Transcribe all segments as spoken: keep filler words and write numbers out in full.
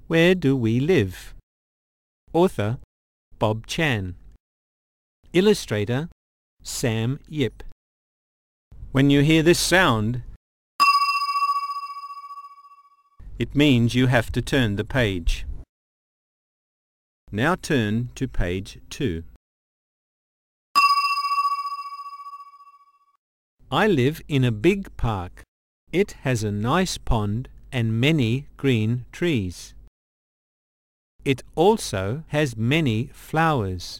Where do we live? Author Bob Chan. Illustrator Sam Yip. When you hear this sound, it means you have to turn the page. Now turn to page two. I live in a big park. It has a nice pond and many green trees. It also has many flowers.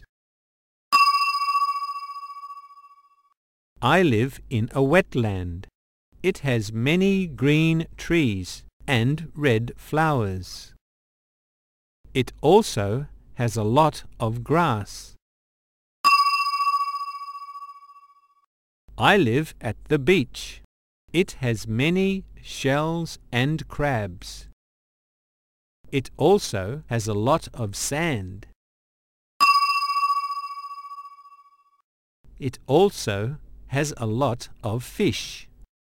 I live in a wetland. It has many green trees and red flowers. It also has a lot of grass. I live at the beach. It has many shells and crabs. It also has a lot of sand. It also has a lot of fish.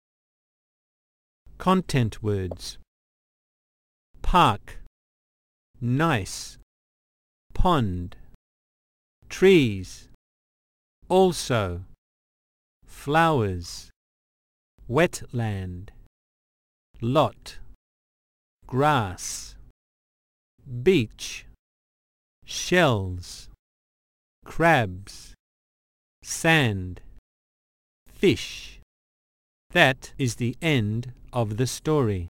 Content words: park, nice, pond, trees, also, flowers, wetland, lot, grass, beach, shells, crabs, sand, fish. That is the end of the story.